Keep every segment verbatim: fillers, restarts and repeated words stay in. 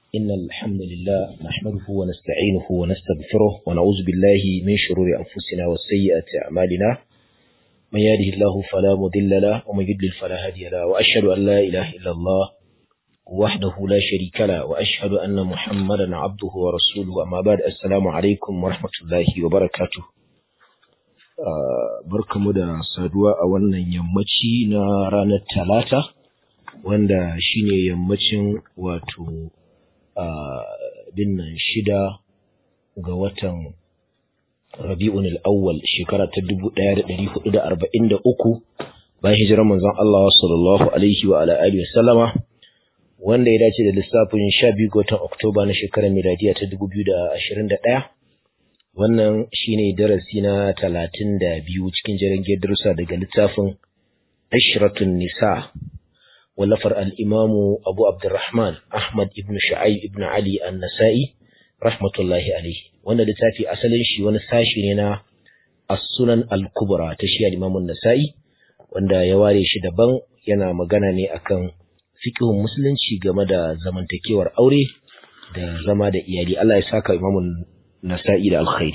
إن الحمد لله نحمده ونستعينه ونستغفره ونعوذ بالله من شرور أنفسنا وسيئات أعمالنا من يهده الله فلا مضل له ومن يضلل فلا هادي له وأشهد أن لا إله إلا الله وحده لا شريك له وأشهد أن محمدا عبده ورسوله أما بعد السلام عليكم ورحمة الله وبركاته. barkamu da saduwa a wannan yammaci na ranar Talata wanda shine yammacin wato dinnan shida ga watan Rabi'un al-Awwal shekara ta dubu ɗaya da ɗari hudu da arba'in da uku bayan hijirar manzon Allah sallallahu alaihi wa ala alihi wasallama wanda ya dace da lissafin sha biyu ga watan Oktoba na shekarar miladiya ta dubu biyu da ashirin da ɗaya. Wannan shine darasi na talatin da biyu cikin jerin darussa daga littafin Ashratun Nisa wallafar al-Imamu Abu Abdurrahman Ahmad ibn Shu'aib ibn Ali an-Nasa'i rahmatullahi alayhi. Wannan littafi asalin shi wani sashi ne na As-Sunan al-Kubra ta shi al-Imam an-Nasa'i wanda ya ware shi daban, yana magana ne akan fiqhun musulunci game da zamantakewar aure da zama da iyali. Allah ya saka Imam Nasa'i da alkhairi.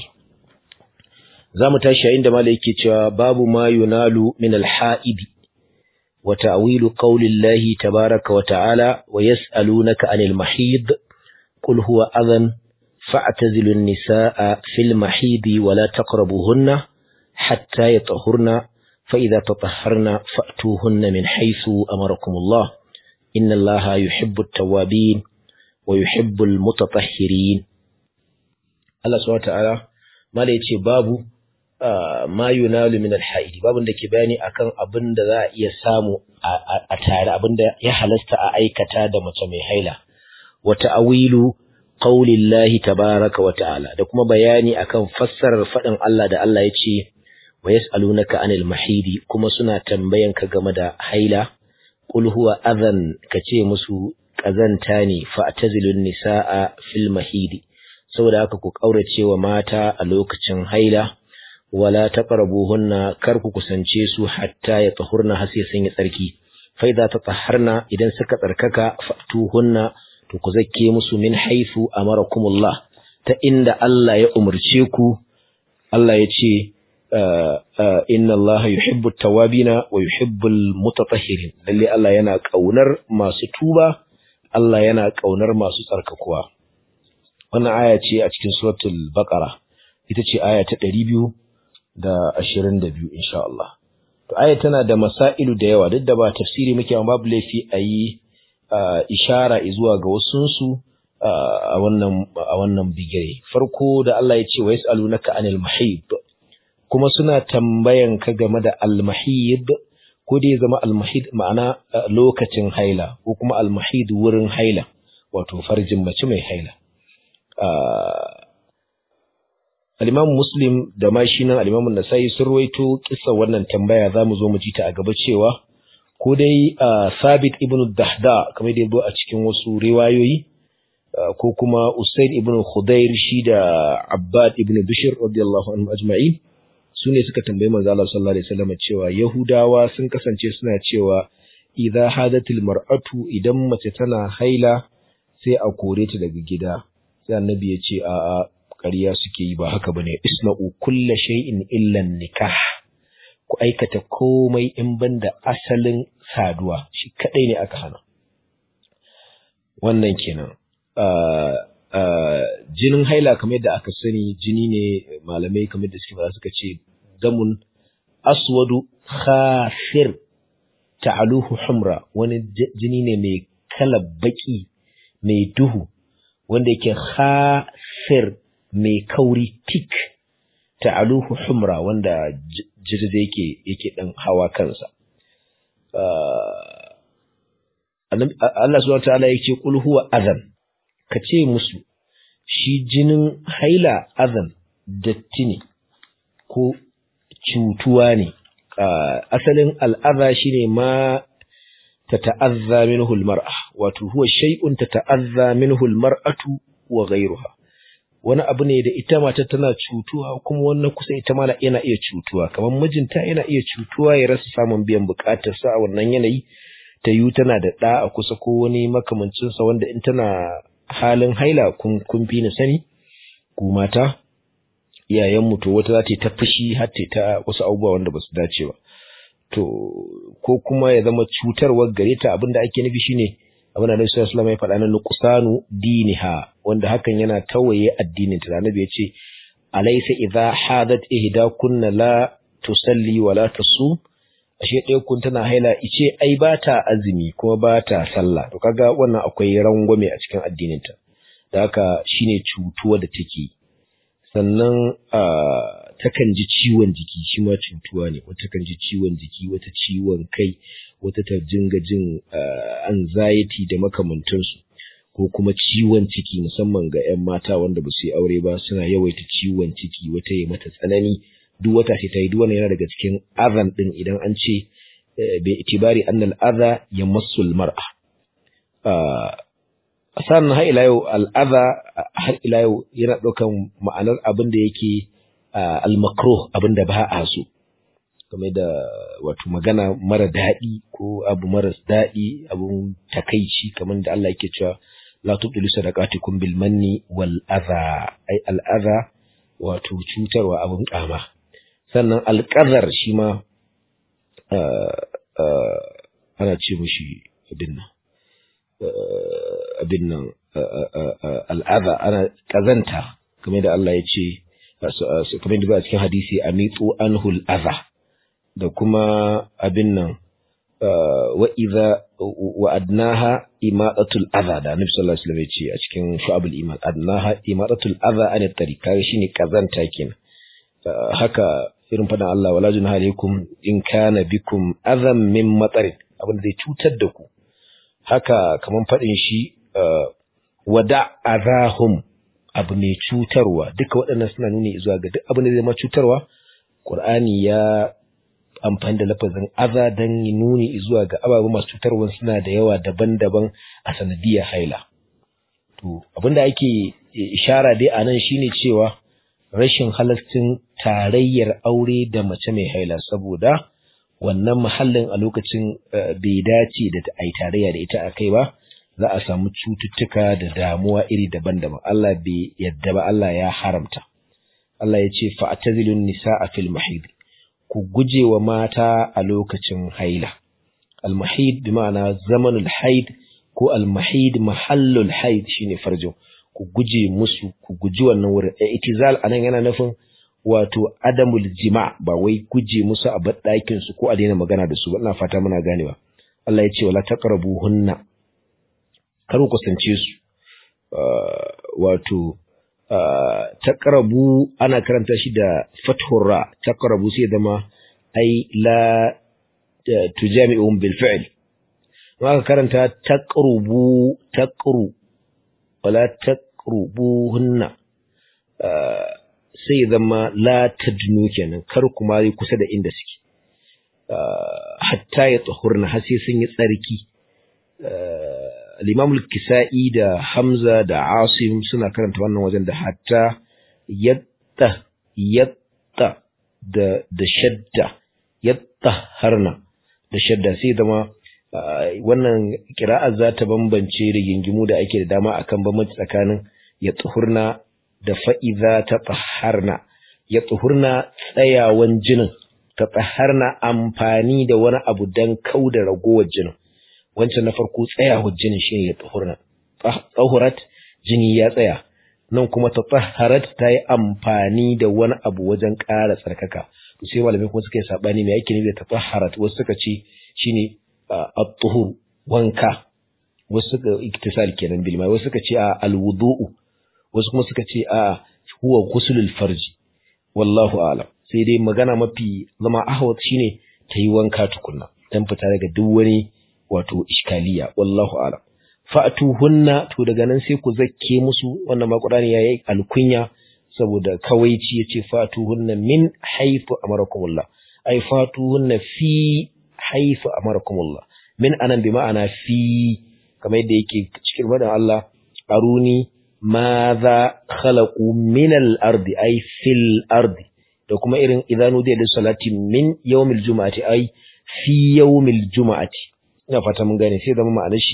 Zamu tashi yayin da malai yake cewa babu ma yunalu min al-ha'id wa ta'wilu qawli Allah tabaaraka wa ta'ala wa yas'alunaka 'anil mahid qul huwa adhan fa'tazilu an-nisaa fil mahid wa la taqrabuhunna hatta yatahurna fa idha tatahharna fa'tuhunna min haythu amarakum Allah inna Allaha yuhibbu at-tawwabin wa yuhibbu al-mutatahhirin. Allah subhanahu wataala mala yace babu ma yunalu min al-haidi, babun da ke bayani akan abin da za a iya samu a tare, abin da ya halasta a aikata da mace mai haila, wa ta'wilu qaulillahi tabaaraka wa ta'ala, da kuma bayani akan fassarar fadin Allah da Allah yace wa yas'alunaka anil mahidi, kuma suna tambayan ka game da haila, qul huwa adhan, kace musu kazanta ne, fa'tazilun nisaa fil mahidi, saboda haka ku kaurace wa mata a lokacin haila, wala taqrabuhunna, kar ku kusance su hatta ya tahurna har sai sun yi tsarki, fa idza tatahharna, idan suka tsarkaka fatuhunna, to ku zakke musu min haythu amarakumullah, ta inda Allah ya umurce ku. Allah ya ce inna Allaha yuhibbu at-tawwabina wa yuhibbu al-mutatahhirin, lalle Allah yana kaunar masu tuba, Allah yana kaunar masu tsarkakuwa. Wannan aya ce a cikin suratul Baqara, ita ce aya ta ɗari biyu da ashirin da biyu insha Allah. To aya tana da masailu da yawa, duk da ba tafsiri muke amma babu laifi a yi ishara zuwa ga wasunsu a wannan a wannan bigire. Farko da Allah ya ce wa yas'alunaka anil mahid, kuma suna tambayan ka game da al-mahid, ko dai zama al-mahid ma'ana lokacin haila, ko kuma al-mahid wurin haila, wato farjin mace mai haila. Uh, al-Imam Muslim da ma shi nan al-Imam An-Nasa'i sun ruwaito kissa wannan tambaya, zamu zo mu ji ta a gaba, cewa ko dai uh, Thabit ibn Dahda kamar da yabo a cikin wasu riwayoyi, uh, ko kuma Usayd ibn Khudair shi da Abbad ibn Bishr radiyallahu anhu ajma'in, sune suka tambayi manzo Allah sallallahu alaihi wasallam cewa Yahudawa sun kasance suna cewa idza hadatil mar'atu, idan mace tana haila sai a kore ta daga gida. Sai annabi ya ce a'a, ƙarya suke yi, ba haka bane, isna'u kulla shay'in illa nikah, ku aikata komai in banda asalin saduwa, shi kadai ne aka hana. Wannan kenan. Jinin haila kamar yadda aka sani, jini ne malamai kamar da suke fara suka ce damun aswadu khafir ta'aluhu humra, wani jini ne mai kalar baki mai duhu wanda yake khafir mai kauri tik, ta'aluhu humra wanda jirje yake yake dan hawa kansa. Allah subhanahu wa ta'ala yake qul huwa adhan, kace musu shi jinin haila adhan datti ne ko cutuwa ne. Asalin al'adha shine ma tata'azza minhu al-mar'a, wato huwa shay'un tata'azza minhu al-mar'atu wa ghayruha, wani abu ne da ita mata tana cutuwa kuma wannan kusa ita ma yana iya cutuwa, kamar mijinta yana iya cutuwa ya rasa samun biyan bukatar sa a wannan yanayi, ta yu tana da ɗa a kusa ko wani makamancin sa wanda in tana halin haila kun kun fi ni sani ku mata iyayen mu to wata za ta yi ta fushi har ta ta wasu abubuwa wanda ba su dace ba to ko kuma ya zama cutarwar gare ta abinda ake nufi shine abin da Annabi sallallahu alaihi wasallam ya faɗa na nuqsanu diniha wanda hakan yana tawaye addinin ta. Annabi ya ce alaysa idha hadat ihdakunna la tusalli wa la tasum, ashe ɗaya kun tana haila ice ai ba ta azumi kuma ba ta sallah. To kaga wannan akwai rangwame a cikin addinin ta, da haka shine cutuwa da take. Sannan takan ji ciwon jiki, shi ma cutuwa ne. Wata kan ji ciwon jiki, wata ciwon kai, wata ta jinga jin anxiety da makamantansu, ko kuma ciwon ciki musamman ga 'yan mata wanda ba su yi aure ba suna yawaita ciwon ciki, wata ya mata tsanani duk wata sai ta yi. Duk wannan yana daga cikin azan din idan an ce bai itibari annal adha yamassul mar'a. sannan har ila yau al'adha har ila yau yana ɗaukan ma'anar abin da yake al-makruh, abin da ba a so, kamar da wato magana mara daɗi ko abu maras daɗi, abun takaici, kamar da Allah yake cewa la tubdilu sadaqatikum bil manni wal adha, ai al adha wato cutarwa, abun kama. Sannan al-qadar shi ma ana ce mishi abin nan abin nan al'adha, ana kazanta, kamar da Allah ya ce kamar da ba a cikin hadisi amitu anhu al'adha, da kuma abin nan wa idza wa adnaha imatatul adha, da Annabi sallallahu alaihi wasallam ya ce a cikin shu'abul iman, adnaha imatatul adha an tariq, kai shine kazanta kenan. Haka irin fadan Allah wala junaha alaikum in kana bikum adham min matar, abin da zai cutar da ku. Haka kaman faɗin shi wada azahum, abu mai cutarwa, duka waɗannan suna nuni zuwa ga duk abin da zai ma cutarwa. Qur'ani ya amfani da lafazin aza dan nuni zuwa ga ababen masu cutarwa suna da yawa daban-daban a sanadiyar haila. To abin da ake ishara dai a nan shine cewa rashin halastin tarayyar aure da mace mai haila, saboda wannan mahallin a lokacin bai dace da ta ai tarayya da ita akai ba, za a samu cututtuka da damuwa iri daban-daban. Allah bai yadda ba, Allah ya haramta. Allah ya ce fa'tazilun nisaa fil mahid, ku guje wa mata a lokacin haila. Al mahid bi ma'ana zamanul haid, ko al mahid mahallul haid shine farjo. Ku guje musu, ku guji wannan wurin. Itizal anan yana nufin wato adamul jima', ba wai guje musu a baddakin su ko a daina magana da su ba. Ina fata muna ganewa. Allah ya ce wala taqrabuhunna, kar ku kusance su. Wato taqrabu ana karanta shi da fathur ra, taqrabu sai zama ai la tujami'uhum bil fi'l. Wa karanta taqrubu, taqru wala taqrubuhunna sai zama la tadnu kenan, kar kuma yi kusa da inda suke, hatta ya tahurna, har sai sun yi tsarki. al-Imam al-Kisa'i da Hamza da Asim suna karanta wannan wajen da hatta yatta yatta da da shadda, yattaharna da shadda, sai zama wannan qira'a za ta bambance rigingimu da ake da dama akan bambanci tsakanin yathurna da fa'iza tatahharna. Yathurna tsayawan jinin, tatahharna amfani da wani abu dan kauda ragowar jinin. Wancan na farko tsayawar jinin shine yathurna, tahurat jini ya tsaya, nan kuma tatahharat ta yi amfani da wani abu wajen ƙara tsarkaka. To sai malamai kuma suka yi sabani me yake nufi da tatahharat. Wasu suka ce shine at-tuhur, wanka, wasu suka iktisal kenan bil mai, wasu suka ce al-wudu'u, wasu kuma suka ce a huwa ghuslul farji. Wallahu a'lam. Sai dai magana mafi zama ahwat shine ta yi wanka tukunna dan fita daga duk wani wato iskaliya. Wallahu a'lam. Fa'tuhunna, to daga nan sai ku zakke musu. Wannan ma Qur'ani yayi alkunya saboda kawaici, yace fa'tuhunna min haythu amarakumullah, ay fa'tuhunna fi haythu amarakumullah. Min anan bi ma'ana fi, kamar yadda yake cikin wadan Allah aruni madha khalaqu min al-ardi, ay fil ardi, da kuma irin idanu da salati min yawmil jumu'ati, ay fi yawmil jumu'ati. Ina fata mun gane, sai zama ma'anar shi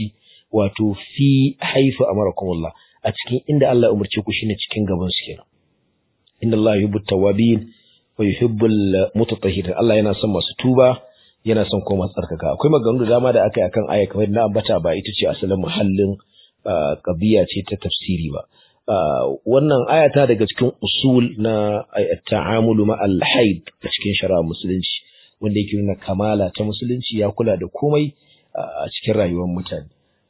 wato fi haifu amarakumullah a cikin inda Allah ya umarce ku shine cikin gaban su kenan. Inna Allah yuhibbut tawwabin wa yuhibbul mutatahhirin. Allah yana son masu tuba, yana son kuma masu tsarkaka. Akwai maganganu da dama da aka yi akan aya kamar na ambata, ba ita ce asalin muhallin qadiya ce ta tafsiri ba. Wannan aya ta daga cikin usul na ta'amulu ma'al haid a cikin shari'ar musulunci, wanda yake nuna kamala ta musulunci, ya kula da komai a cikin rayuwar mutane.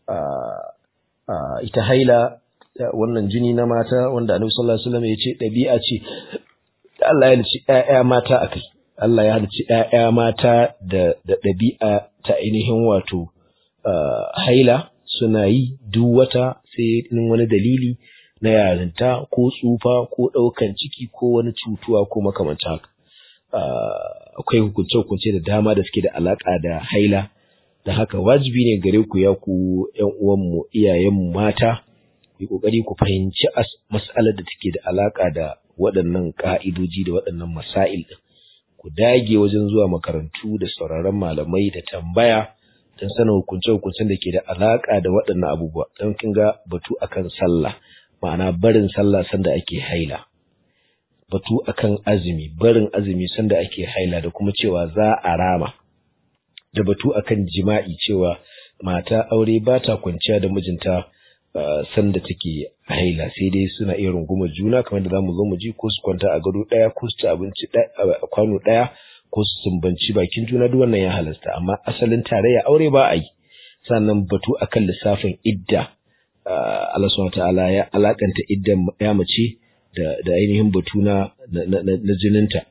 Ita haila, wannan jini na mata wanda Annabi sallallahu alaihi wasallam ya ce ɗabi'a ce Allah ya halicci ƴaƴa mata akai. Allah ya halicci ƴaƴa mata da da ɗabi'a ta ainihin wato haila, suna yi duk wata sai in wani dalili na yarinta ko tsufa ko ɗaukan ciki ko wani cutuwa ko makamancin haka. Akwai hukunce-hukunce da dama da suke da alaƙa da haila, da haka wajibi ne gare ku ya ku ƴan uwanmu, iyayenmu mata, ku yi ƙoƙari ku fahimci mas'alar da take da alaƙa da waɗannan ƙa'idoji da waɗannan masail ɗin. Ku dage wajen zuwa makarantu da sauraron malamai da tambaya don sanin hukunce-hukuncen da ke da alaƙa da waɗannan abubuwa. Don kin ga batu akan sallah, ma'ana barin sallah sanda ake haila. Batu akan azumi, barin azumi sanda ake haila da kuma cewa za a rama. Da batu akan jima'i, cewa mata aure ba ta kwanciya da mijinta uh, sanda take haila, sai dai suna iya rungumar juna kamar da za mu zo mu ji, ko su kwanta a gado ɗaya, ko su ci abinci a kwano ɗaya, ko su sumbanci bakin juna, duk wannan ya halasta. Amma asalin tarayya aure ba a yi. Sannan batu akan lissafin idda, uh, Allah subhanahu wa ta'ala ya alakanta iddan ya mace da da ainihin batu na na jininta.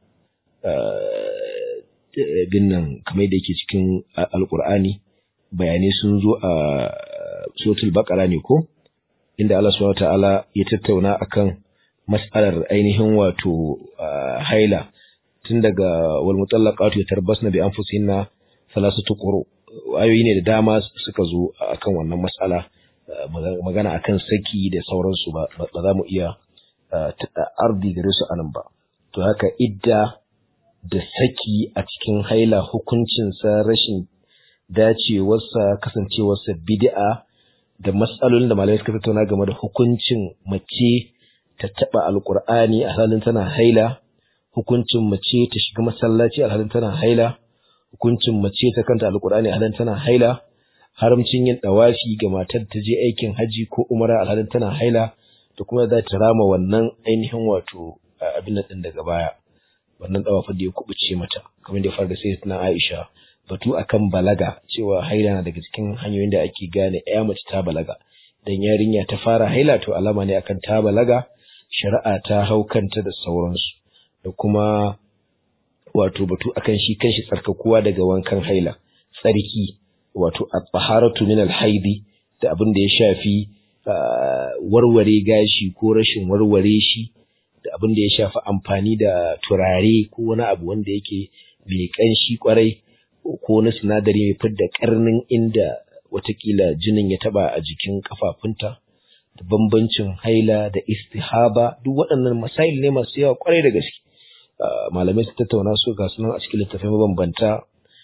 Bin nan kamar da yake cikin alkur'ani, bayanai sun zo a suratul baqara ne ko, inda Allah subhanahu wataala ya tattauna akan mas'alar ainihin wato haila, tun daga wal mutallaqatu yatarbasna bi anfusihinna thalathatu quru. Ayoyi ne da dama suka zo akan wannan mas'ala, magana akan saki da sauransu, ba za mu iya ardi gare su anan ba. To haka idda da saki a cikin haila, hukuncinsa, rashin dacewarsa, kasancewarsa bid'a, da matsalolin da malamai suka tattauna game da hukuncin mace ta taɓa alƙur'ani a halin tana haila, hukuncin mace ta shiga masallaci a halin tana haila, hukuncin mace ta kanta alƙur'ani a halin tana haila, haramcin yin ɗawafi ga matar ta je aikin haji ko umara a halin tana haila, da kuma za ta rama wannan ainihin wato abin nan ɗin daga baya, wannan ɗawafin da ya kubuce mata, kamar da ya fara da sai na Aisha. Batu akan balaga, cewa haila na daga cikin hanyoyin da ake gane ya mace ta balaga. Dan yarinya ta fara haila, to alama ne akan ta balaga, shari'a ta hau kanta da sauransu. Da kuma wato batu akan shi kanshi tsarkakuwa daga wankan haila, tsarki, wato at-taharatu min al-haidi, da abin da ya shafi warware gashi ko rashin warware shi, da abin da ya shafi amfani da turare ko wani abu wanda yake mai kanshi kwarai, ko na sinadari mai fidda karnin inda watakila jinin ya taba a jikin kafafunta, da bambancin haila da istihaba, duk waɗannan masail ne masu yawa kwarai da gaske. Malamai su tattauna su ga sunan a cikin littafai mabambanta.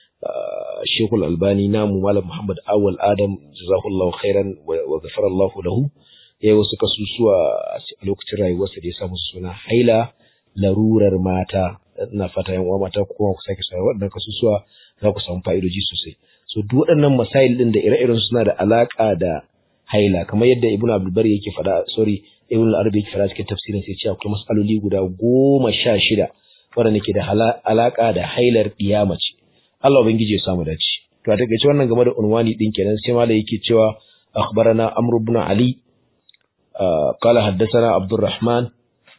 Shekul Albani namu Malam Muhammad Awal Adam jazahullahu khairan wa ghafarallahu lahu, ya yi wasu kasusuwa a lokacin rayuwarsa da ya samu suna haila larurar mata. Ina fata yan uwa mata kuma ku sake saurara waɗannan kasusuwa, za ku samu fa'idoji sosai. So duk waɗannan masail din da ire-iren suna da alaka da haila, kamar yadda Ibn Abdul Bari yake faɗa, sorry Ibn Arabi yake faɗa cikin tafsirin sai ce akwai masaloli guda goma sha shida waɗanda ke da alaka da hailar ɗiyamace. Allah ubangiji ya samu dace. To a takeice wannan game da unwani din kenan, sai malai yake cewa akhbarana Amr ibn Ali qala haddathana Abdurrahman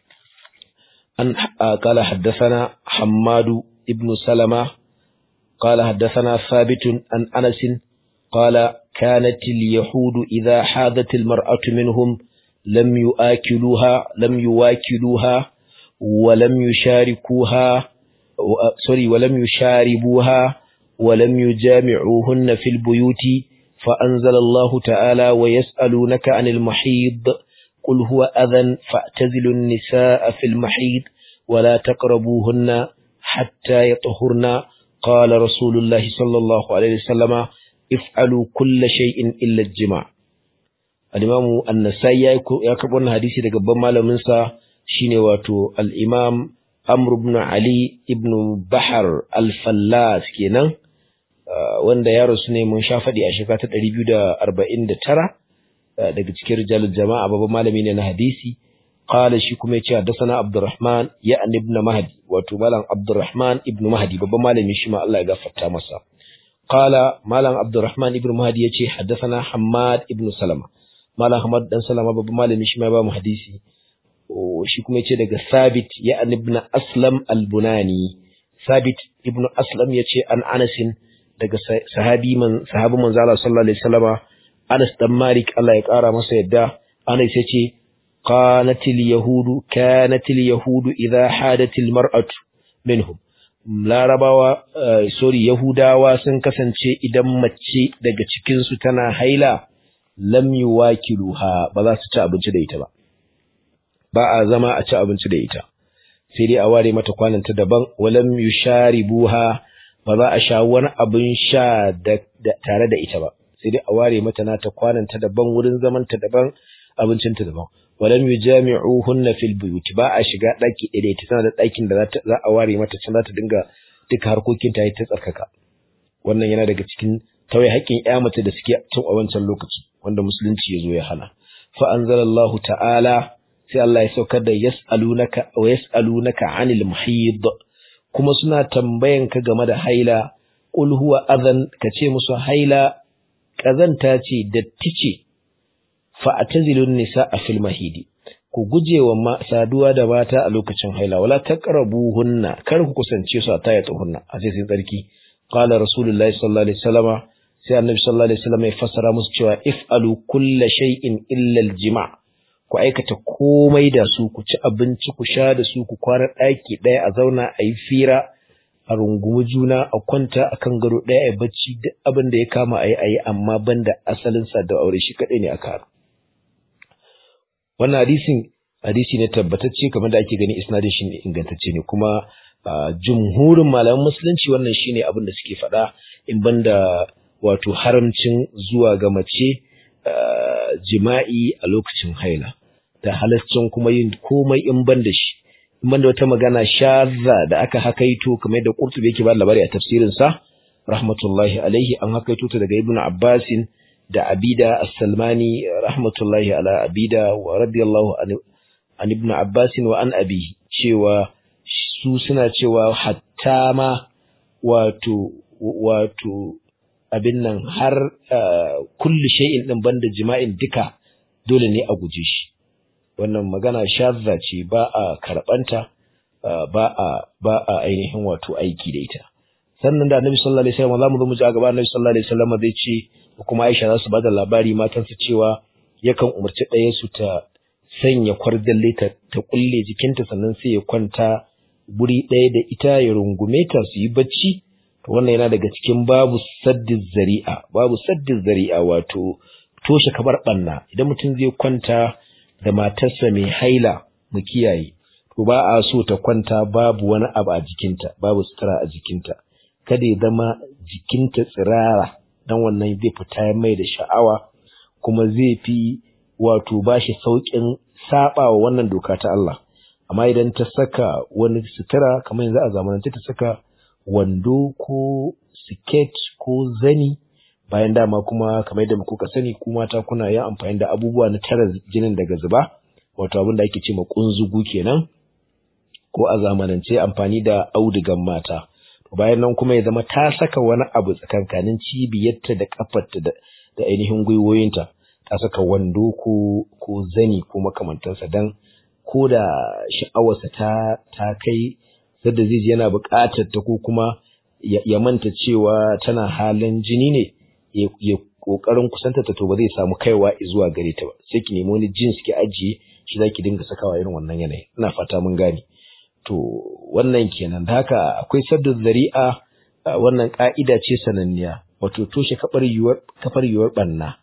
an qala haddathana Hammad ibn Salama qala haddathana Thabit an Anas qala kanat al-yahud idha hadat al-mar'atu minhum lam yuakiluha lam yuwakiluha wa lam yusharikuha sorry ولم يشاربوها ولم يجامعوهن في البيوت فأنزل الله تعالى ويسألونك عن المحيض قل هو أذى فاعتزلوا النساء في المحيض ولا تقربوهن حتى يطهرن قال رسول الله صلى الله عليه وسلم افعلوا كل شيء إلا الجماع al-Imam An-Nasa'i ya karɓo wannan hadisi daga babban malamin sa shine wato al-Imam Amr ibn Ali ibn Bahar al-Fallas kenan wanda ya rasu ne mun sha faɗi a shekara ta ɗari biyu da arba'in da tara daga cikin rijalul jama'a babban malami ne na hadisi. Qala shi kuma yace haddathana Abdurrahman ya ibn Mahdi wato malam Abdurrahman ibn Mahdi babban malami shi ma Allah ya gafarta masa. Qala malam Abdurrahman ibn Mahdi yace haddathana Hammad ibn Salama malam Hammad dan Salama babban malami shi ma ba mu hadisi shi kuma yace daga Sabit ya ibn Aslam al-Bunani. Sabit ibn Aslam yace an Anas daga sahabi man sahabi manzo Allah sallallahu alaihi wasallama Anas dan Malik Allah ya kara masa yadda. Anas yace qanatil yahudu kanatil yahudu idha hadatil mar'atu minhum. Larabawa sorry Yahudawa sun kasance idan mace daga cikin su tana haila lam yuwakiluha ba za su ci abinci da ita ba. Ba a zama a ci abinci da ita. Sai dai a ware mata kwananta daban walam yusharibuha ba za a sha wani abin sha tare da ita ba. Sai dai a ware mata nata kwananta daban wurin zamanta daban abincinta daban. Walam yujami'uhunna fil buyut ba a shiga daki ɗaya ita tana da ɗakin da za a ware mata can za ta dinga duka harkokin ta ta tsarkaka. Wannan yana daga cikin tauye haƙƙin ƴa mace da suke tun a wancan lokaci wanda musulunci ya zo ya hana. Fa anzalallahu ta'ala sai Allah ya saukar da yas'alunaka wa yas'alunaka 'anil mahid kuma suna tambayan ka game da haila qul huwa adhan kace musu haila kazanta ce datti ce fa atazilun nisaa fil mahidi ku gujewa saduwa da mata a lokacin haila wala taqrabuhunna kar ku kusance su a tayatuhunna a sai sai tsarki qala rasulullahi sallallahu alaihi wasallama sai annabi sallallahu alaihi wasallam ya fassara musu cewa if'alu kulla shay'in illa al-jima' ku aikata komai da su ku ci abinci ku sha da su ku kwana daki daya a zauna a yi fira a rungumi juna a kwanta akan gado daya a bacci duk abin da ya kama ayi ayi amma banda asalin sa da aure shi kadai ne aka. Wannan hadisin hadisi ne tabbatacce kamar da ake gani isnadin shi ne ingantacce ne kuma jumhurin malaman musulunci wannan shine abin da suke faɗa in banda wato haramcin zuwa ga mace jima'i a lokacin haila da halascin kuma yin komai in banda shi in banda wata magana shadda da aka hakaito kamar da Qurtubi yake ba labari a tafsirin sa rahmatullahi alaihi an hakaito ta daga Ibn Abbasin da Abida As-Salmani rahmatullahi ala Abida wa radiyallahu an Ibn Abbasin wa an abi cewa su suna cewa hatta ma wato wato abin nan har kulli shay'in din banda jima'in duka dole ne a guje shi. Wannan magana shazza ce ba a karbanta ba a ba a ainihin wato aiki da ita. Sannan da Annabi sallallahu alaihi wasallam zamu zo mu ji a gaba Annabi sallallahu alaihi wasallam zai ce kuma Aisha za su bada labari matansa cewa yakan umarci ɗaya su ta sanya kwardalle ta ta kulle jikinta sannan sai ya kwanta guri ɗaya da ita ya rungume ta su yi bacci. To wannan yana daga cikin babu saddiz zari'a babu saddiz zari'a wato toshe kabar banna idan mutum zai kwanta da matarsa mai haila mu kiyaye to ba a so ta kwanta babu wani abu a jikinta babu sutura a jikinta kada ya zama jikinta tsirara dan wannan zai fita mai da sha'awa kuma zai fi wato bashi saukin saba wa wannan doka ta Allah. Amma idan ta saka wani sutura kamar yanzu a zamanance ta saka wando ko siket ko zani bayan dama kuma kamar yadda kuka sani ku mata kuna yin amfani da abubuwa na tara jinin daga zuba wato abin da ake ce ma kunzugu kenan ko a zamanance amfani da audugan mata. Bayan nan kuma ya zama ta saka wani abu tsakankanin cibiyarta da kafarta da, da ainihin gwiwoyinta ta saka wando ko ko zani ko makamantansa dan ko da sha'awarsa ta ta kai sadda zai ji yana buƙatar ta ko kuma ya, ya manta cewa tana halin jini ne ya, ya kokarin kusanta ta to ba zai samu kaiwa zuwa gare ta ba sai ki nemi wani jeans ki ajiye shi zaki dinga sakawa irin wannan yanayi. Ina fata mun gane. To wannan kenan da haka akwai saddu zari'a wannan ka'ida ce sananniya wato toshe kafar yuwar kafar yuwar banna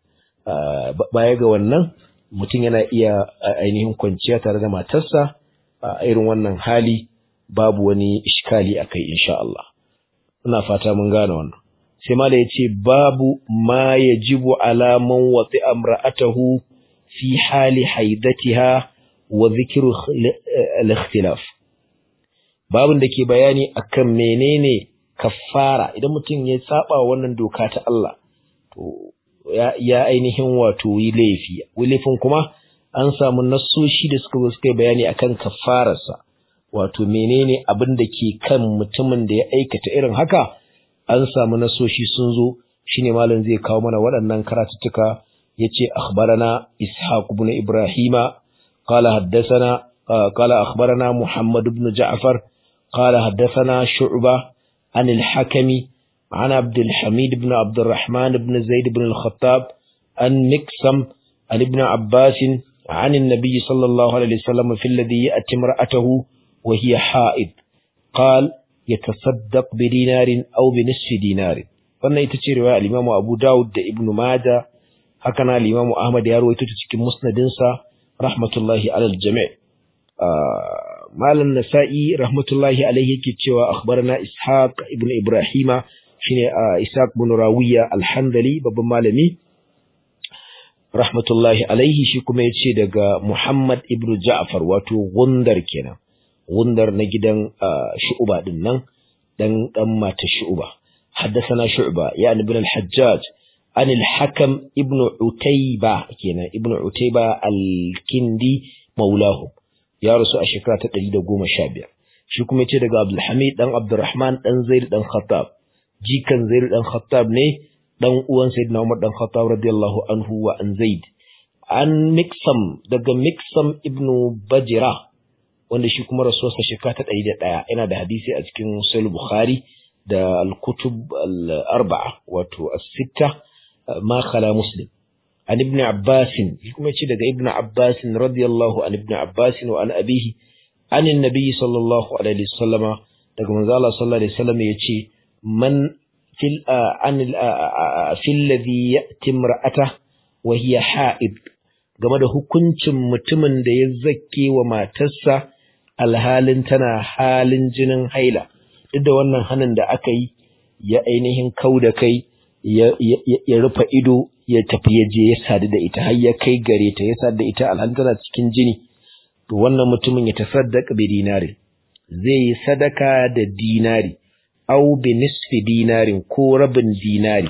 baya ga wannan mutum yana iya ainihin kwanciya tare da matarsa a irin wannan hali babu wani iskali akai insha Allah. Ina fata mun gane wannan. Sai mala yace babu ma yajibu ala man wati amra'atahu fi hali haidatiha wa dhikru al-ikhtilaf. Babun da ke bayani akan menene kaffara idan mutum ya saba wannan doka ta Allah to ya, ya ainihin wato yi laifi. Laifin kuma an samu nassoshi da suka zo suka yi bayani akan kaffararsa, wato menene abin da ke kan mutumin da ya aikata irin haka. An samu nassoshi sun zo, shine malam zai kawo mana waɗannan karatuttuka. yace akhbarana ishaq ibn ibrahima qala haddathana qala akhbarana muhammad ibn ja'far qala haddathana shu'ba an al-hakimi عن عبد الحميد بن عبد الرحمن بن زيد بن الخطاب عن مكسم عن ابن عباس عن النبي صلى الله عليه وسلم في الذي يأتي امرأته وهي حائض قال يتصدق بدينار أو بنصف دينار. wannan ita ce riwaya al-Imam Abu Dawud da Ibn Majah, haka na al-Imam Ahmad ya rawaito ta cikin musnadinsa rahmatullahi alal jami'. Malam Nasa'i rahmatullahi alayhi yake cewa akhbarana Ishaq ibn Ibrahima, shine Ishaq ibn Rawiya al-Handali, babban malami rahmatullahi alayhi. Shi kuma yace daga Muhammad ibn Ja'far, wato Gundar kenan, Gundar na gidan Shu'ba din nan, dan dan mata Shu'ba. حدثنا شعبة يعني ابن الحجاج عن الحكم ابن عتيبة كنا ابن عتيبة الكندي مولاه يا رسول الشكرة تقريبا قوم شابير شكم يتدق عبد الحميد دان عبد الرحمن دان زيد دان خطاب جي كان زيد دان خطاب ني دان uwan سيدنا عمر دان خطاب رضي الله عنه وعن زيد عن مكسم دق مكسم ابن بجرة wanda shi kuma rasuwarsa shekara ta ɗari da ɗaya, yana da hadisi a cikin Sahih Bukhari da al-kutub al-arba'a wato as-sitta ma khala Muslim. An ibn Abbas, kuma yace daga ibn Abbas radiyallahu an ibn Abbas wa an abihi an annabi sallallahu alaihi wasallama, daga manzo Allah sallallahu alaihi wasallam yace man fil an fil ladhi ya'ti imra'ata wa hiya ha'id, game da hukuncin mutumin da ya zakke wa matarsa alhalin tana halin jinin haila. Duk da wannan hanin da aka yi, ya ainihin kau da kai, ya, ya, ya rufe ido, ya tafi ya je ya sadu da ita, har ya kai gare ta, ya sadu da ita alhalin tana cikin jini, to wannan mutumin ya tasaddaka bi dinari, zai yi sadaka da dinari, au bi nisfi dinarin, ko rabin dinari.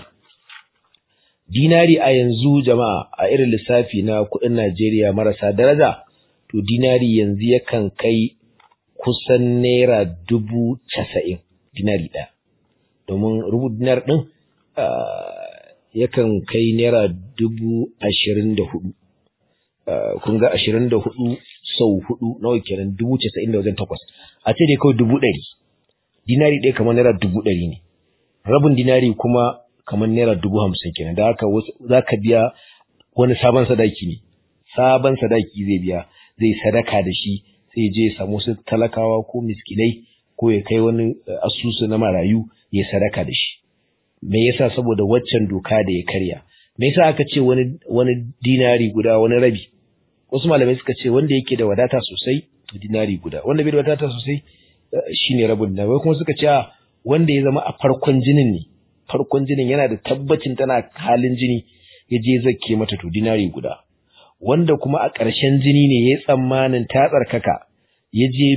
Dinari a yanzu jama'a, a irin lissafi na kuɗin Najeriya marasa daraja, to dinari yanzu yakan kai kusan naira dubu casa'in dinari ɗaya, domin rubu dinar ɗin yakan kai naira dubu ashirin da hudu. Kun ga ashirin da hudu sau hudu nawa kenan, dubu casa'in da wajen takwas. A ce dai kawai dubu ɗari. Dinari ɗaya kamar naira dubu ɗari ne. Rabin dinari kuma kamar naira dubu hamsin kenan. Da haka za ka biya wani sabon sadaki ne. Sabon sadaki zai biya, zai sadaka da shi, sai je ya samu su talakawa ko miskinai, ko ya kai wani asusu na marayu ya sadaka da shi. Me yasa? Saboda waccan doka da ya karya. Me yasa aka ce wani wani dinari guda, wani rabi? Wasu malamai suka ce wanda yake da wadata sosai to dinari guda, wanda bai da wadata sosai shine rabin dinari. Kuma suka ce wanda ya zama a farkon jinin ne, farkon jinin yana da tabbacin tana halin jini, ya je zakke mata to dinari guda. Wanda kuma a ƙarshen jini ne ya tsammanin ta tsarkaka, ya je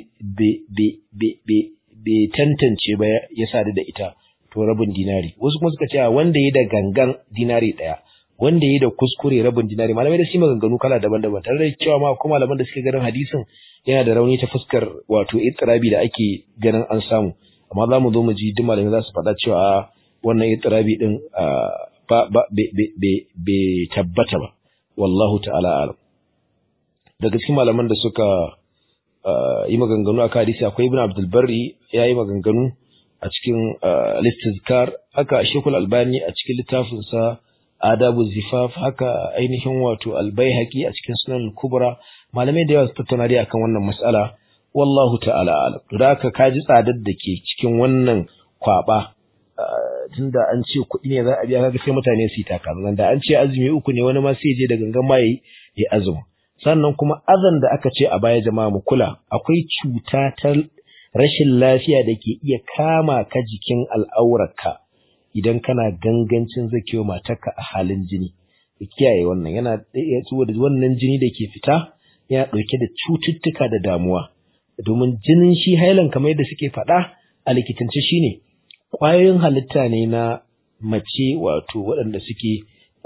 bai tantance ba ya sadu da ita, to rabin dinari. Wasu kuma suka ce wanda ya da gangan dinari ɗaya, wanda ya da kuskure rabin dinari. Malamai da su maganganu kala daban-daban, tare da cewa ma kuma malaman da suke ganin hadisin yana da rauni ta fuskar wato itirabi da ake ganin an samu. Amma za mu zo mu ji duk malamai za su faɗa cewa wannan itirabi din ba bai tabbata ba. Wallahu ta'ala alam. Daga cikin malaman da suka yi maganganu a hadisi akwai Ibn Abdul Barri, ya yi maganganu a cikin Al-Istizkar, haka Sheikhul Albani a cikin littafinsa Adabu Zifaf, haka ainihin wato Al-Baihaqi a cikin Sunan Kubra. Malamai da yawa su tattauna dai akan wannan mas'ala. Wallahu ta'ala alam. To da haka kaji tsadar da ke cikin wannan kwaba. Tunda an ce kuɗi ne za a biya, kaga sai mutane su yi takatsantsan. Da an ce azumi uku ne, wani ma sai je da gangan ma yayi ya azumi. Sannan kuma azan da aka ce a baya jama'a mu kula, akwai cuta ta rashin lafiya da ke iya kama ka jikin al'aurarka idan kana gangancin zakewa matarka a halin jini. ka kiyaye wannan yana saboda wannan jini da ke fita yana ɗauke da cututtuka da damuwa domin jinin shi hailan kamar yadda suke faɗa a likitance shine ƙwayoyin halitta ne na mace wato waɗanda suke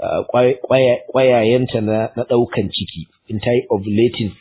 ƙwayayenta na ɗaukan ciki in ta yi ovulating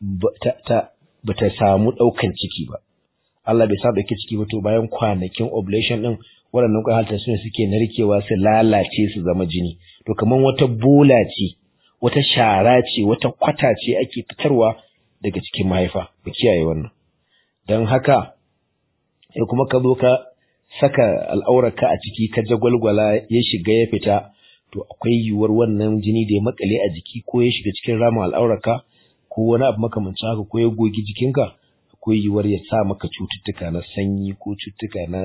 ba ta samu ɗaukan ciki ba Allah bai sa ɗauki ciki ba to bayan kwanakin ovulation ɗin waɗannan ƙwayar halitta su ne suke narkewa su lalace su zama jini to kamar wata bola ce wata shara ce wata kwata ce ake fitarwa daga cikin mahaifa ku kiyaye wannan don haka sai kuma ka zo ka saka al'aurarka a ciki ka jagwalgwala ya shiga ya fita to akwai yiwuwar wannan jini da ya makale a jiki ko ya shiga cikin ramin al'aurarka ko wani abu makamancin haka ko ya gogi jikinka akwai yiwuwar ya sa maka cututtuka na sanyi ko cututtuka na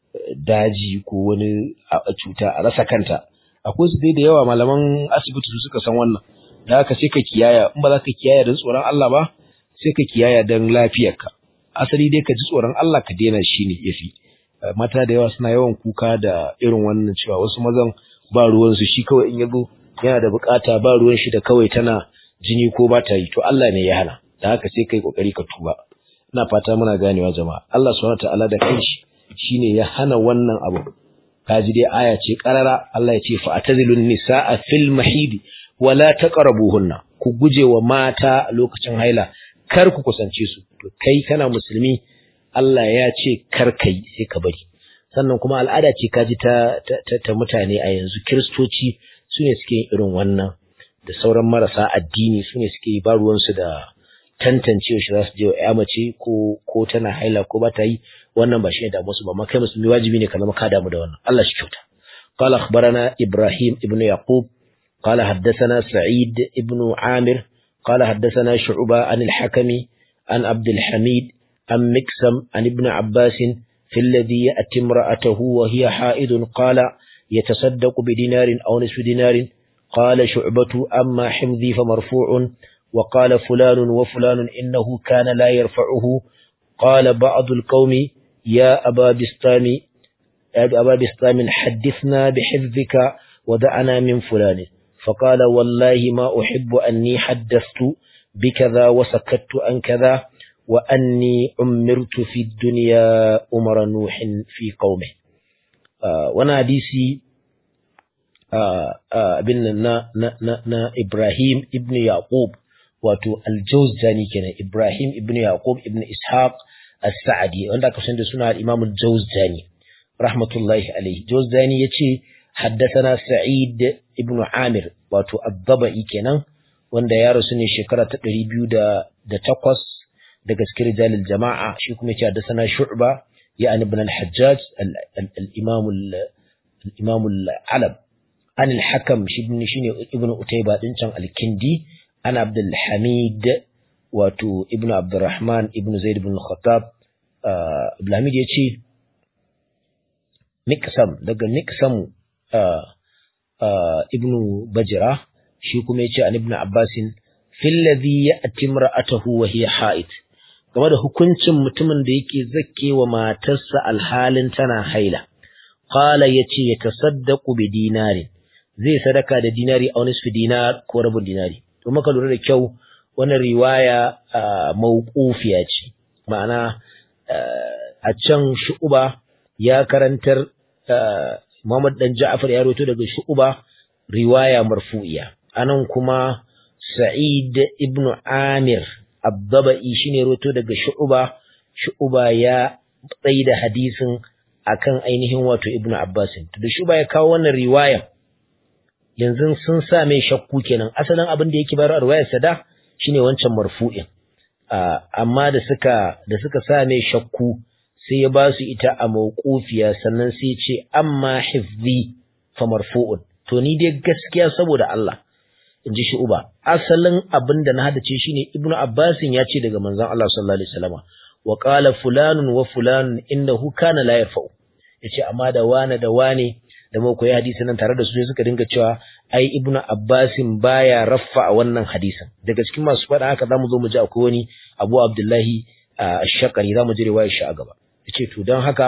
daji ko wani cuta a rasa kanta akwai su dai da yawa malaman asibiti su suka san wannan da haka sai ka kiyaya in ba za ka kiyaya don tsoron Allah ba sai ka kiyaya don lafiyarka asali dai ka ji tsoron Allah ka daina shi ne yafi mata da yawa suna yawan kuka da irin wannan cewa wasu mazan ba ruwan su shi kawai in yazo yana da bukata ba ruwan shi da kawai tana jini ko ba ta yi to Allah ne ya hana da haka sai kai kokari ka tuba ina fata muna ganewa jama'a Allah subhanahu wataala da kanshi shine ya hana wannan abu kaji dai aya ce karara Allah ya ce fa atazilun nisaa fil mahid wala taqrabuhunna ku guje wa mata lokacin haila kar ku kusance su to kai kana musulmi Allah ya ce kar kai sai ka bari sannan kuma al'ada ce kaji ta ta, ta mutane a yanzu kristoci sune suke irin wannan da sauran marasa addini sune suke ba ruwan su da tantancewa shi za su je wa ya mace ko ko tana haila ko ba ta yi wannan ba shi ne da musu ba amma kai musulmi wajibi ne ka zama ka damu da wannan Allah shi kyauta qala akhbarana ibrahim ibn yaqub qala haddathana sa'id ibn amir qala haddathana shu'ba an al-hakimi an abd al-hamid an miksam an ibn abbas fi alladhi ya'ti imra'atuhu wa hiya ha'id qala yatasaddaqu bi dinarin aw nisfi dinarin qala shu'batu amma himdhi fa marfu'un وقال فلان وفلان إنه كان لا يرفعه قال بعض القوم يا أبا بستام يا أبا بستام حدثنا بحفظك ودعنا من فلان فقال والله ما أحب أني حدثت بكذا وسكت عن كذا وأني أمرت في الدنيا أمر نوح في قومه آه وانا حديثي آه آه بن نا نا نا إبراهيم ابن يعقوب wato al-Jawzani kenan Ibrahim ibn Yaqub ibn Ishaq as-Sa'di wanda aka san da suna al-Imam al-Jawzani rahmatullahi alayhi Jawzani yace haddathana Sa'id ibn Amir wato ad-Dabai kenan wanda ya rasu ne shekara ta ɗari biyu da takwas daga cikin rijalil jama'a shi kuma yace haddathana Shu'ba ya ibn al-Hajjaj al-Imam al-Imam al-Alab an al-Hakam shi shine ibn Utayba din can al-Kindi أنا عبد الحميد واتو ابن عبد الرحمن ابن زيد بن الخطاب آه عبد الحميد يتشي مكسم دقا مكسم آه آه ابن بجرة شيكم يتشي عن ابن عباس في الذي يأتي امرأته وهي حائط كما ده hukuncin mutumin da yake zakke wa matarsa alhalin tana haila qala yace yatasaddaqu bi dinarin zai sadaka da dinari aw nisfi dinar ko rabin dinari to maka lura da kyau wannan riwaya mauqufiya ce ma'ana a can Shu'ba ya karantar Muhammad dan Ja'far ya rawaito daga Shu'ba riwaya marfu'iya anan kuma Sa'id ibn Amir Ad-Dabai shine rawaito daga Shu'ba Shu'ba ya tsaida hadisin akan ainihin wato Ibn Abbas to da Shu'ba ya kawo wannan riwaya yanzu sun sa mai shakku kenan asalin abin da yake bayar a riwayar sada shine wancan marfu'in amma da suka da suka sa mai shakku sai ya ba su ita a mauqufiya sannan sai ya ce amma hifzi fa marfu'un to ni dai gaskiya saboda Allah inji shi uba asalin abin da na hadace shine Ibnu Abbas ya ce daga manzon Allah sallallahu alaihi wasallam wa qala fulanun wa fulanun innahu kana la yarfa'u yace amma da wane da wane da mu koyi hadisin nan tare da su sai suka dinga cewa ai Ibnu Abbasin baya raffa a wannan hadisin daga cikin masu faɗa haka zamu zo mu ji akwai wani Abu Abdullahi Ash-Shaqari zamu ji riwayar shi a gaba yace to dan haka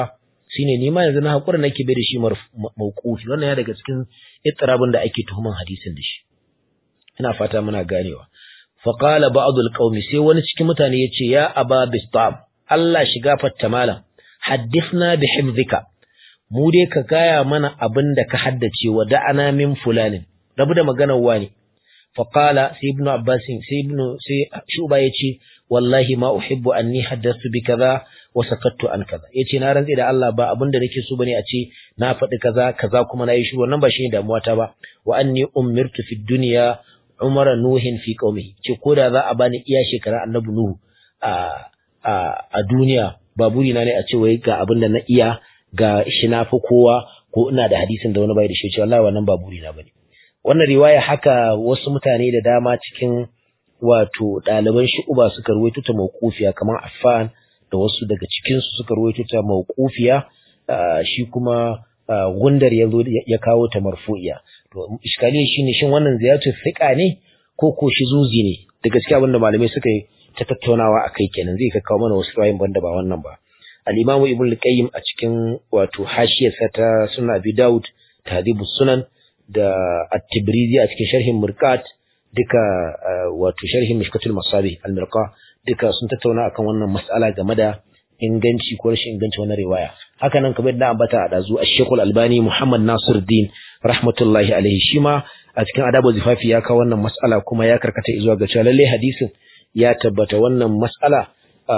shine ni ma yanzu na hakura nake bai da shi mauqufi wannan ya daga cikin ittirabin da ake tuhuman hadisin da shi ina fata muna ganewa fa qala ba'd al-qaumi sai wani cikin mutane yace ya aba bistam Allah shiga fatta malam haddithna bi hifdhika mu dai ka gaya mana abin da ka haddace wa da'ana min fulanin rabu da maganar wani fa qala sai ibnu abbas sai ibnu sai shuba yace wallahi ma uhibbu anni haddathu bi kaza wa sakattu an kaza yace na rantsi da Allah ba abin da nake so bane a ce na faɗi kaza kaza kuma nayi shiru wannan ba shine damuwa ta ba wa anni umirtu fi dunya umara nuhin fi qaumihi ce koda za a bani iya shekara annabi nuhu a a a duniya ba buri na ne a ce wai ga abin da na iya ga shi na fi kowa ko ina da hadisin da wani bai da shi ce wallahi wannan ba buri na bane wannan riwaya haka wasu mutane da dama cikin wato ɗaliban Shu'ba suka ruwaito ta mauqufiya kamar Affan da wasu daga cikin su suka ruwaito ta mauqufiya shi kuma Gundar ya zo ya kawo ta marfu'iya to iskali shine shin wannan ziyaratu thiqa ne ko ko shi zuzi ne da gaskiya abinda malamai suka yi ta tattaunawa akai kenan zai ka kawo mana wasu rayin banda ba wannan ba al-Imam Ibn al-Qayyim a cikin wato hashiyarsa ta Sunan Abi Dawud Tahdhibus Sunan da At-Tibrizi a cikin sharhin Murqat duka wato sharhin Mishkatul Masabih al-Mirqa duka sun tattauna akan wannan mas'ala game da inganci ko rashin inganci wannan riwaya haka nan kamar da ambata a dazu Ash-Shaykh Al-Albani Muhammad Nasiruddin rahmatullahi alaihi shi ma a cikin Adabu Zifafi ya kawo wannan mas'ala kuma ya karkata zuwa ga cewa lalle hadisin ya tabbata wannan mas'ala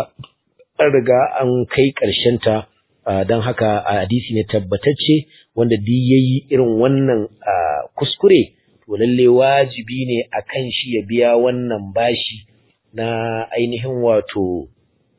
an riga an kai karshen ta dan haka hadisi ne tabbatacce wanda duk yayi irin wannan kuskure to lalle wajibi ne akan shi ya biya wannan bashi na ainihin wato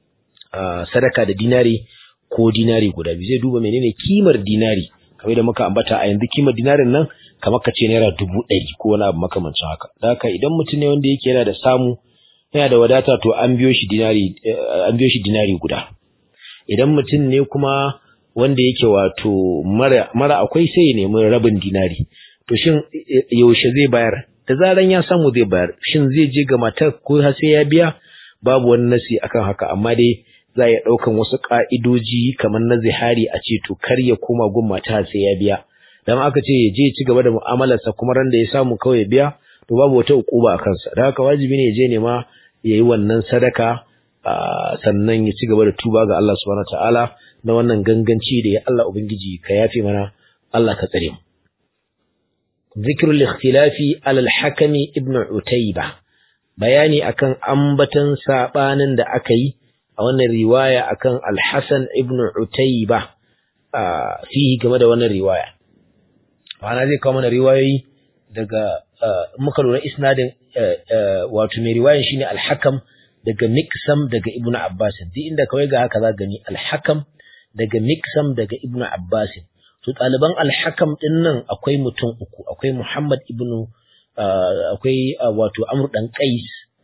sadaka da dinari ko dinari guda biyu zai duba menene kimar dinari kamar da muka ambata a yanzu kimar dinarin nan kamar kace naira dubu ɗari ko wani abu makamancin haka haka idan mutum ne wanda yake yana da samu yana da wadata to an biyo shi dinari an biyo shi dinari guda idan mutum ne kuma wanda yake wato mara mara akwai sai ya nemi rabin dinari to shin yaushe zai bayar da zaran ya samu zai bayar shin zai je ga matar ko har sai ya biya babu wani nasi akan haka amma dai za ya daukan wasu ka'idoji kamar na zihari a ce to kar ya koma gun mata sai ya biya dan aka ce ya je ci gaba da mu'amalarsa kuma ran da ya samu kawai ya biya to babu wata ukuba a kansa dan haka wajibi ne ya je nema yayi wannan sadaka sannan ya ci gaba da tuba ga Allah subhanahu wataala na wannan ganganci da ya Allah ubangiji ka yafe mana Allah ka tsare mu ذكر الاختلاف على الحكم ابن عتيبة bayani akan ambatan sabanin da aka yi a wannan riwaya akan Al-Hasan ibn Utayba fihi game da wannan riwaya ana zai kawo mana riwayoyi daga muka lura isnadin wato mai riwayan shine Al-Hakam daga Miqsam daga Ibn Abbas duk inda kawai ga haka za gani Al-Hakam daga Miqsam daga Ibn Abbas to ɗaliban Al-Hakam din nan akwai mutum uku akwai Muhammad ibn akwai wato Amr dan Qais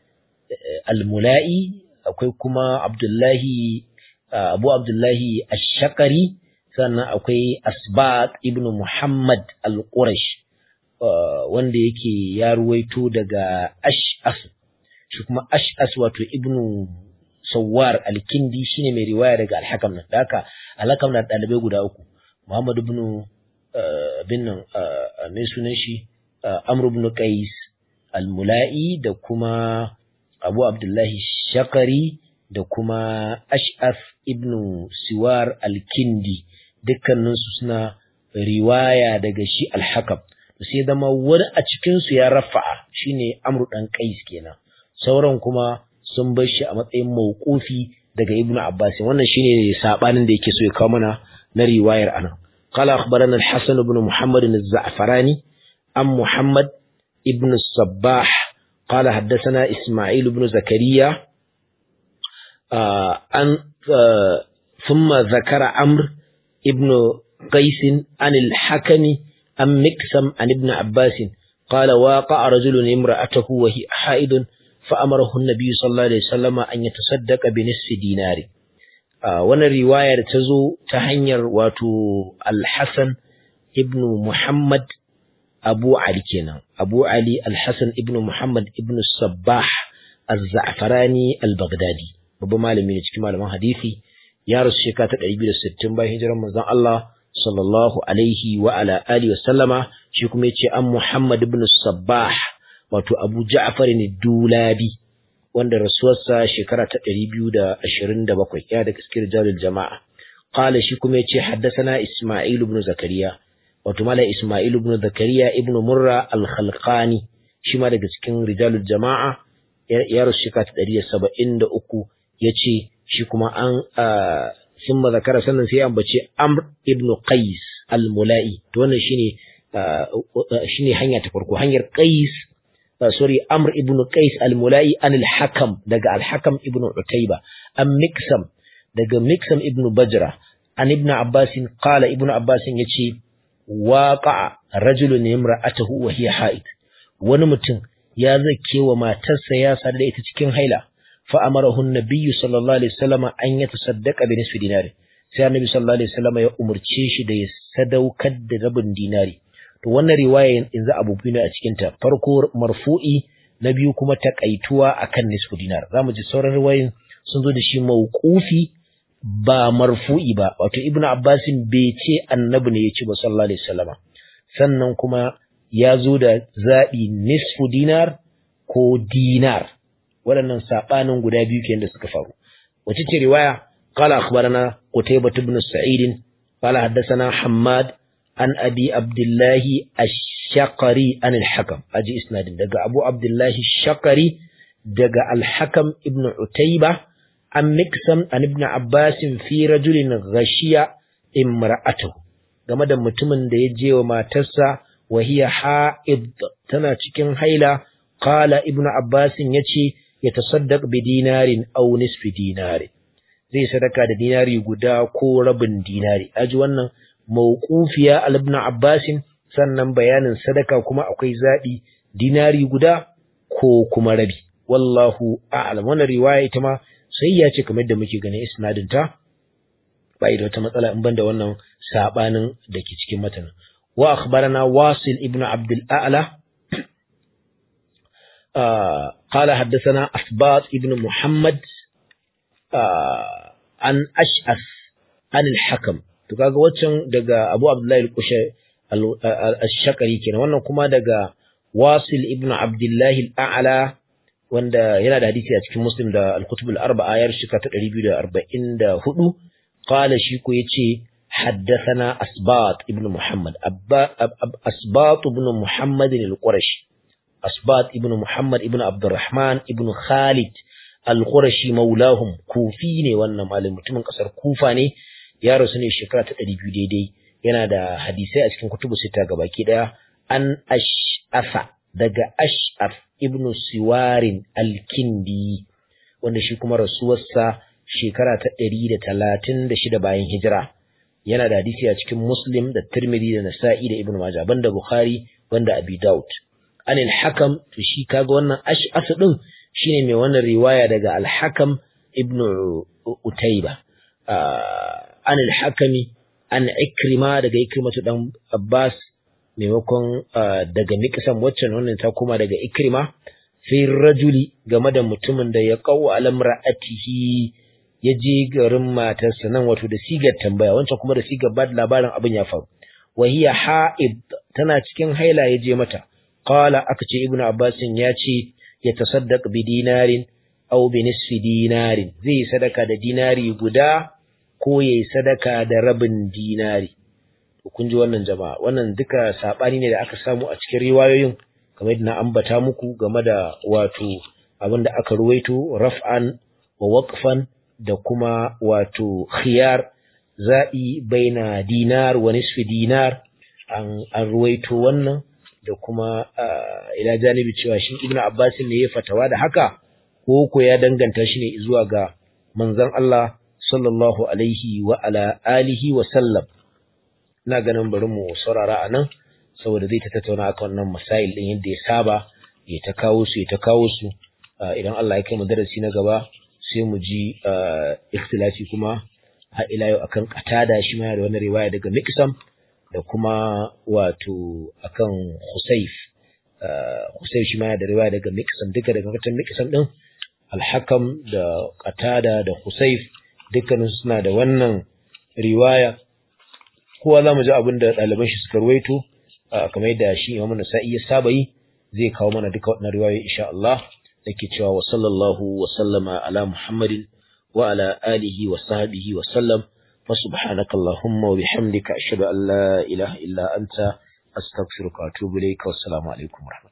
Al-Mula'i akwai kuma Abdullahi Abu Abdullahi Ash-Shaqari sannan akwai Asbaq ibn Muhammad Al-Qurash wanda yake ya ruwaito daga Ash'as shi kuma Ash'as wato ibn Sawwar Al-Kindi shine mai riwaya daga Al-Hakam nan da haka Al-Hakam na dalibai guda uku Muhammad ibn bin mai sunan shi Amr ibn Qais Al-Mula'i da kuma Abu Abdullahi Shaqari da kuma Ash'af ibn Siwar Al-Kindi dukkaninsu suna riwaya daga shi Al-Hakam sai zama wani a cikin su ya rafa'a shine Amr dan Qais kenan sauran kuma sun bar shi a matsayin mauqufi daga Ibn Abbas wannan shine sabanin da yake so ya kawo mana na riwayar anan qala akhbarana al-Hasan ibn Muhammad az-Za'farani am Muhammad ibn as-Sabbah قال حدثنا إسماعيل بن زكريا آه أن آه ثم ذكر عمرو ابن قيس عن الحكم عن مقسم عن ابن عباس قال واقع رجل امرأته وهي حائض فأمره النبي صلى الله عليه وسلم أن يتصدق بنصف دينار آه وانا رواية تزو تهنير واتو الحسن ابن محمد Abu Ali kenan Abu Ali Al-Hasan ibn Muhammad ibn Sabbah Az-Za'farani Al-Baghdadi babban malami ne cikin malaman hadisi ya rasu shekara ta ɗari biyu da sittin bayan hijirar manzon Allah sallallahu alaihi wa ala alihi wa sallama. Shi kuma yace an Muhammad ibn Sabbah wato Abu Ja'far ad-Dulabi wanda rasuwarsa shekara ta ɗari biyu da ashirin da bakwai ya da cikin rijalul jama'a. Qala shi kuma yace haddathana Isma'il ibn Zakariya wato mala Isma'il ibn Zakariya ibn Murra al-Khalqani shi ma daga cikin rijalul jama'a ya rasu shekara ta ɗari da saba'in da uku yace shi kuma an sun mazakara sannan sai ambace Amr ibn Qais al-Mula'i to wannan shine shine hanya ta farko hanyar Qais sorry Amr ibn Qais al-Mula'i an al-Hakam daga al-Hakam ibn Utayba an Miksam daga Miksam ibn Bajra an ibn Abbas qala ibn Abbas yace waqa rajulun imra'atuhu wa hiya ha'id wani mutum ya zake wa matarsa ya sadu da ita cikin haila fa amarahu an-nabiy sallallahu alaihi wasallam an yatasaddaqa bi nisfi dinari sai annabi sallallahu alaihi wasallam ya umurce shi da ya sadaukar da rabin dinari. To wannan riwaya yanzu abu biyu ne a cikin ta, farko marfu'i, na biyu kuma takaituwa akan nisfu dinar. Zamu ji sauran riwayoyin sun zo da shi mauqufi ba marfu'i ba, wato ibnu abbasin bai ce annabi ne ya ci ba sallallahu alaihi wasallam. Sannan kuma ya zo da zabi nisfu dinar ko dinar. waɗannan sabanin guda biyu kenan da suka faru. Wace ce riwaya? Qala akhbarana Qutaybah ibn Sa'id qala haddathana Hammad an Abi Abdullah Ash-Shaqari an al-Hakam. Aji isnadin daga Abu Abdullah Ash-Shaqari daga al-Hakam ibn Utaybah an Miksam an ibn Abbas fi rajulin ghashiya imra'atuhu, game da mutumin da ya je wa matarsa wa hiya ha'id tana cikin haila. Qala ibn Abbas yace yatasaddaq bi dinarin aw nisfi dinari, zai sadaka da dinari guda ko rabin dinari. Aji wannan mawqufiya al-ibn Abbas, sannan bayanin sadaka kuma akwai zabi dinari guda ko kuma rabi. Wallahu a'lam. Wannan riwaya ita ma sai ya ce kamar da muke ganin isnadin ta ba da wata matsala in banda wannan sabanin da ke cikin matanin. Wa akhbarana Wasil ibn Abdul A'la قال حدثنا أثبات ابن محمد عن أشعث عن الحكم. to kaga waccan daga Abu Abdullah al-Qushay al-Shaqari kenan, wannan kuma daga Wasil ibn Abdullah al-A'la wanda yana da hadisi a cikin Muslim da al-Kutub al-Arba'a yar shika ta ɗari biyu da arba'in da hudu. qala shi ko yace haddathana Asbat ibn Muhammad abba Asbat ibn Muhammad al-Qurashi. Asbat ibn Muhammad ibn Abdurrahman ibn Khalid al-Qurashi maulahum, kufi ne wannan malamin, mutumin kasar Kufa ne, ya rasu ne shekara ta ɗari biyu daidai, yana da hadisai a cikin kutubu sita gabaki daya. An Ash'afa daga Ash'af ibn Siwarin al-Kindi, wanda shi kuma rasuwarsa shekara ta ɗari da talatin da shida bayan hijira, yana da hadisi a cikin Muslim da Tirmidhi da Nasa'i da Ibn Majah, banda Bukhari banda Abi Dawud. An al-Hakam, to shi kaga wannan Ash'af din shine mai wannan riwaya daga al-Hakam ibn Utayba. An al-Hakami an Ikrima daga Ikrimatu dan Abbas, maimakon daga Miqsam, waccan wannan ta koma daga Ikrima. Fi rajuli, game da mutumin da ya qaw al-imra'atihi, ya je garin matarsa, nan wato da sigar tambaya, wancan kuma da sigar ba da labarin abin ya faru. Wa hiya ha'id, tana cikin haila ya je mata. Qala, aka ce Ibn Abbas ya ce ya tasaddaq bi dinarin aw bi nisfi dinarin, zai sadaka da dinari guda ko yayi sadaka da rabin dinari. Kun ji wannan jama'a, wannan duka sabani ne da aka samu a cikin riwayoyin, kamar yadda na ambata muku game da wato abin da aka ruwaito raf'an wa waqfan da kuma wato khiyar, za'i baina dinar wa nisfi dinar, an an ruwaito wannan, da kuma ila janibi cewa shi Ibn Abbas ne ya fatawa da haka ko ko ya danganta shi ne zuwa ga manzon Allah sallallahu alaihi wa ala alihi wa sallam. Ina ganin bari mu saurara anan saboda zai ta tattauna akan wannan masail din yadda ya saba, ya ta kawo su ya ta kawo su. Idan Allah ya kai mu darasi na gaba sai mu ji ikhtilafi kuma har ila yau akan Qatada, shi ma da wannan riwaya daga Miqsam, da kuma wato akan Khusayf. Khusayf shi ma da riwaya daga Miqsam, duka daga katan Miqsam din, Al-Hakam da Qatada da Khusayf dukkanin suna da wannan riwaya kowa zamu ji abin da ɗaliban shi suka ruwaito kamar yadda shi Imam Nasa'i ya saba yi zai kawo mana duka wannan riwayoyi insha Allah dake cewa wa sallallahu wa sallama ala Muhammadin wa ala alihi wa sahbihi wa sallam fa subhanaka allahumma wa bihamdika ashhadu an la ilaha illa anta astaghfiruka wa atubu ilayka wa assalamu alaikum.